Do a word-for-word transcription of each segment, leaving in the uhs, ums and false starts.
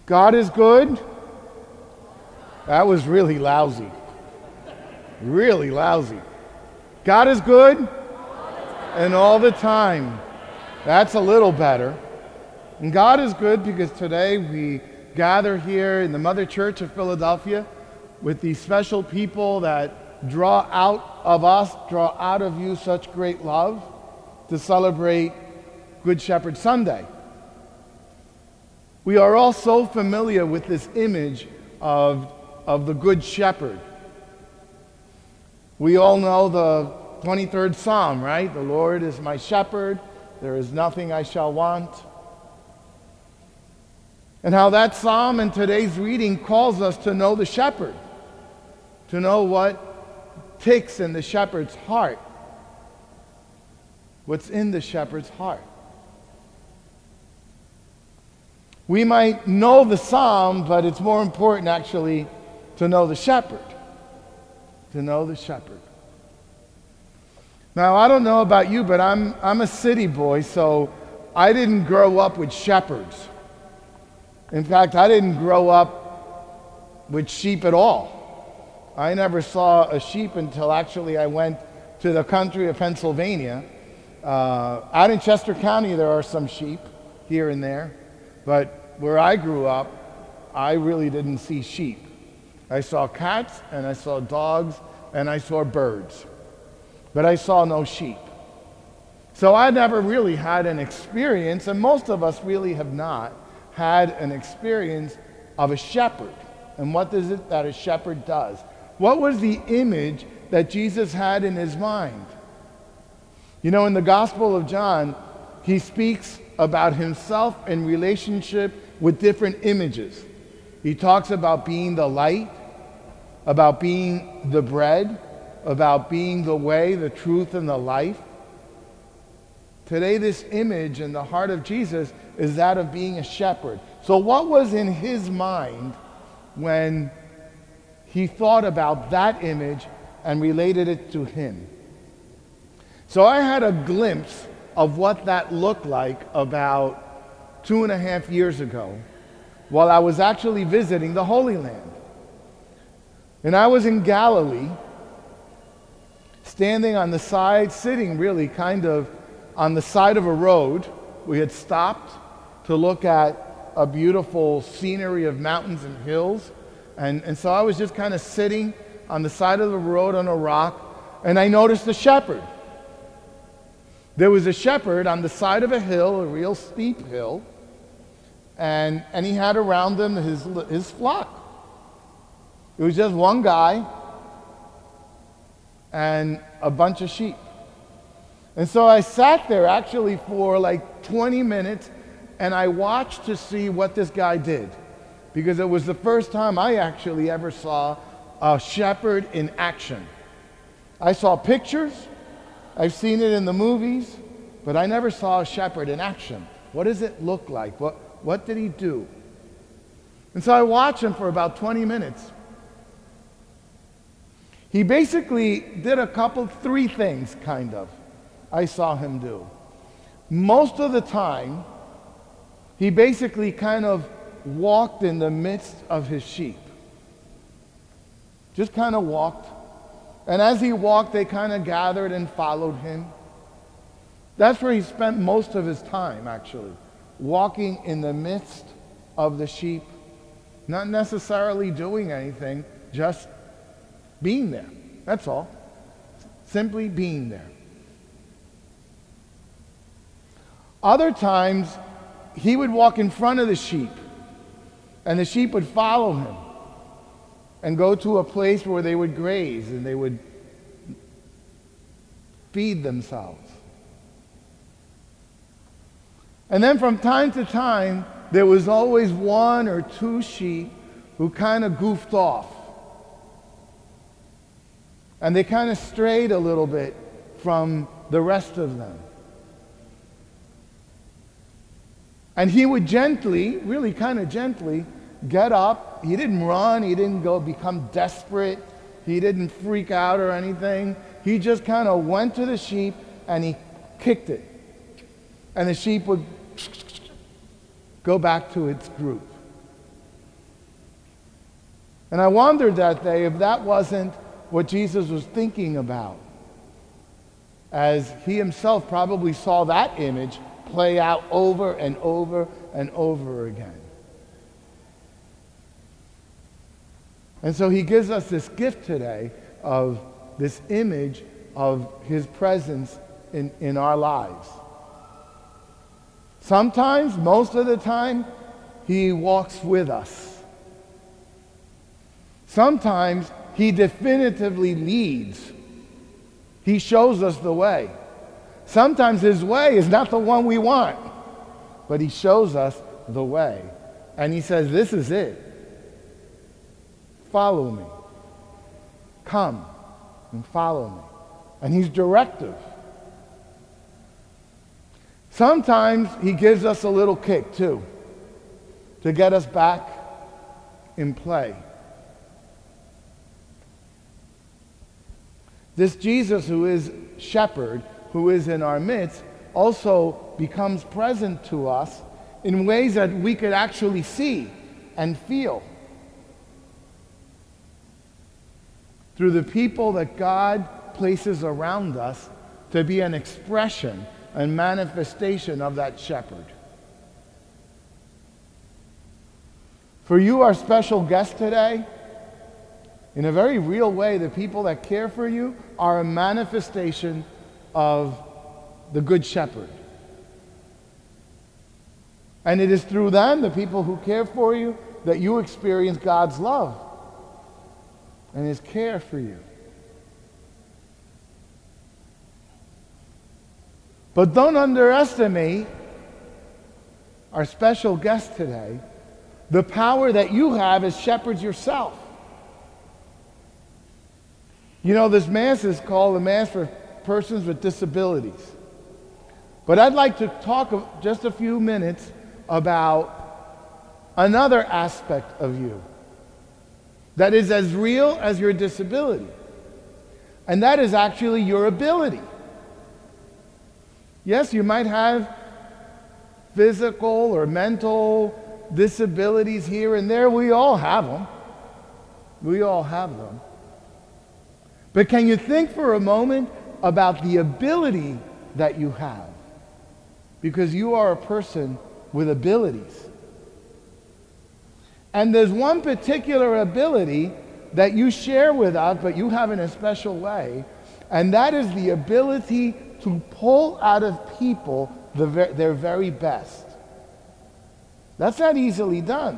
God is good. That was really lousy. Really lousy. God is good and all the time. That's a little better. And God is good because today we gather here in the Mother Church of Philadelphia with these special people that draw out of us, draw out of you such great love to celebrate Good Shepherd Sunday. We are all so familiar with this image of, of the Good Shepherd. We all know the twenty-third Psalm, right? The Lord is my shepherd, there is nothing I shall want. And how that psalm in today's reading calls us to know the shepherd, to know what ticks in the shepherd's heart, what's in the shepherd's heart. We might know the psalm, but it's more important actually to know the shepherd, to know the shepherd. Now, I don't know about you, but I'm, I'm a city boy, so I didn't grow up with shepherds. In fact, I didn't grow up with sheep at all. I never saw a sheep until actually I went to the country of Pennsylvania. Uh, out in Chester County, there are some sheep here and there, but where I grew up, I really didn't see sheep. I saw cats, and I saw dogs, and I saw birds, but I saw no sheep. So I never really had an experience, and most of us really have not had an experience of a shepherd. And what is it that a shepherd does? What was the image that Jesus had in his mind? You know, in the Gospel of John, he speaks about himself in relationship with different images. He talks about being the light, about being the bread, about being the way, the truth, and the life. Today, this image in the heart of Jesus is that of being a shepherd. So what was in his mind when he thought about that image and related it to him? So I had a glimpse of what that looked like about two and a half years ago while I was actually visiting the Holy Land. And I was in Galilee, standing on the side, sitting really kind of on the side of a road. We had stopped to look at a beautiful scenery of mountains and hills. And, and so I was just kind of sitting on the side of the road on a rock, and I noticed a shepherd. There was a shepherd on the side of a hill, a real steep hill, and, and he had around him his, his flock. It was just one guy and a bunch of sheep. And so I sat there actually for like twenty minutes, and I watched to see what this guy did, because it was the first time I actually ever saw a shepherd in action. I saw pictures, I've seen it in the movies, but I never saw a shepherd in action. What does it look like? What, what did he do? And so I watched him for about twenty minutes. He basically did a couple, three things, kind of, I saw him do. Most of the time, he basically kind of walked in the midst of his sheep. Just kind of walked. And as he walked, they kind of gathered and followed him. That's where he spent most of his time, actually, walking in the midst of the sheep, not necessarily doing anything, just being there. That's all. Simply being there. Other times, he would walk in front of the sheep, and the sheep would follow him and go to a place where they would graze and they would feed themselves. And then from time to time, there was always one or two sheep who kind of goofed off. And they kind of strayed a little bit from the rest of them. And he would gently, really kind of gently, get up. He didn't run. He didn't go become desperate. He didn't freak out or anything. He just kind of went to the sheep and he kicked it. And the sheep would go back to its group. And I wondered that day if that wasn't what Jesus was thinking about, as he himself probably saw that image play out over and over and over again. And so he gives us this gift today of this image of his presence in, in our lives. Sometimes, most of the time, he walks with us. Sometimes he definitively leads. He shows us the way. Sometimes his way is not the one we want, but he shows us the way. And he says, this is it. Follow me. Come and follow me. And he's directive. Sometimes he gives us a little kick too, to get us back in play. This Jesus who is shepherd, who is in our midst, also becomes present to us in ways that we could actually see and feel. Through the people that God places around us to be an expression and manifestation of that shepherd. For you, our special guest today, in a very real way, the people that care for you are a manifestation of the Good Shepherd. And it is through them, the people who care for you, that you experience God's love and his care for you. But don't underestimate our special guest today, the power that you have as shepherds yourself. You know, this Mass is called the Mass for persons with disabilities. But I'd like to talk just a few minutes about another aspect of you that is as real as your disability. And that is actually your ability. Yes, you might have physical or mental disabilities here and there. We all have them. We all have them. But can you think for a moment about the ability that you have? Because you are a person with abilities. And there's one particular ability that you share with us, but you have in a special way, and that is the ability to pull out of people the ver- their very best. That's not easily done.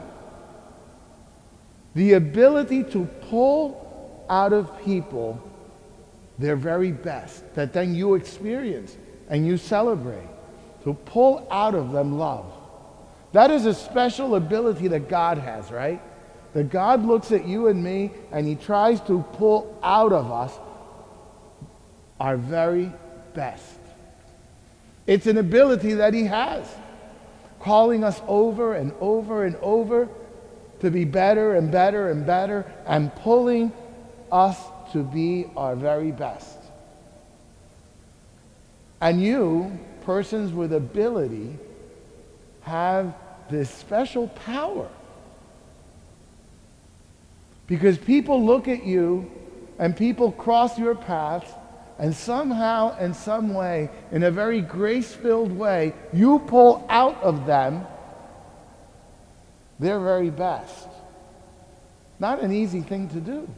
The ability to pull out of people their very best, that then you experience and you celebrate. To pull out of them love. That is a special ability that God has, right? That God looks at you and me and he tries to pull out of us our very best. It's an ability that he has, calling us over and over and over to be better and better and better, and pulling us to be our very best. And you, persons with ability, have this special power. Because people look at you and people cross your path, and somehow, in some way, in a very grace-filled way, you pull out of them their very best. Not an easy thing to do.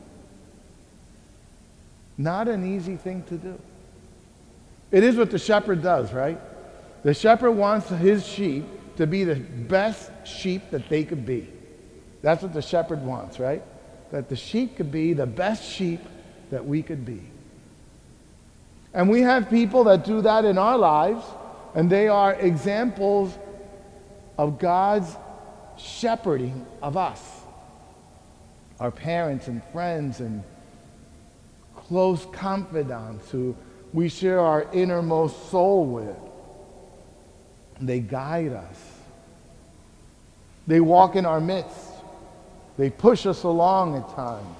Not an easy thing to do. It is what the shepherd does, right? The shepherd wants his sheep to be the best sheep that they could be. That's what the shepherd wants, right? That the sheep could be the best sheep that we could be. And we have people that do that in our lives, and they are examples of God's shepherding of us. Our parents and friends and close confidants who we share our innermost soul with. They guide us. They walk in our midst. They push us along at times.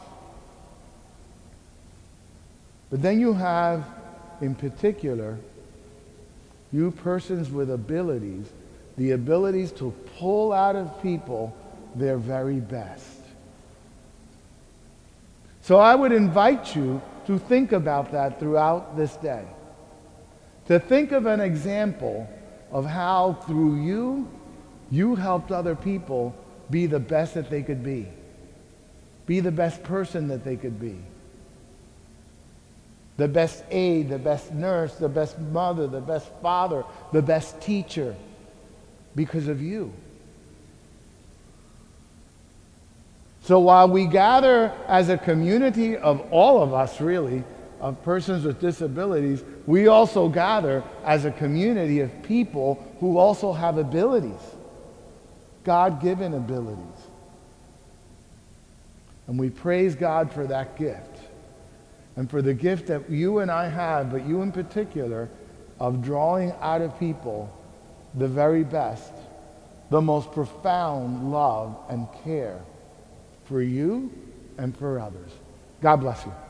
But then you have, in particular, you persons with abilities, the abilities to pull out of people their very best. So I would invite you to think about that throughout this day. To think of an example of how through you, you helped other people be the best that they could be. Be the best person that they could be. The best aide, the best nurse, the best mother, the best father, the best teacher, because of you. So while we gather as a community of all of us, really, of persons with disabilities, we also gather as a community of people who also have abilities, God-given abilities. And we praise God for that gift, and for the gift that you and I have, but you in particular, of drawing out of people the very best, the most profound love and care for you and for others. God bless you.